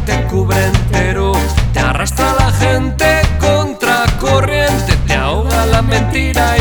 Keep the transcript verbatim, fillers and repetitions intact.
te cubre entero, te arrastra la gente contra corriente, te ahoga la mentira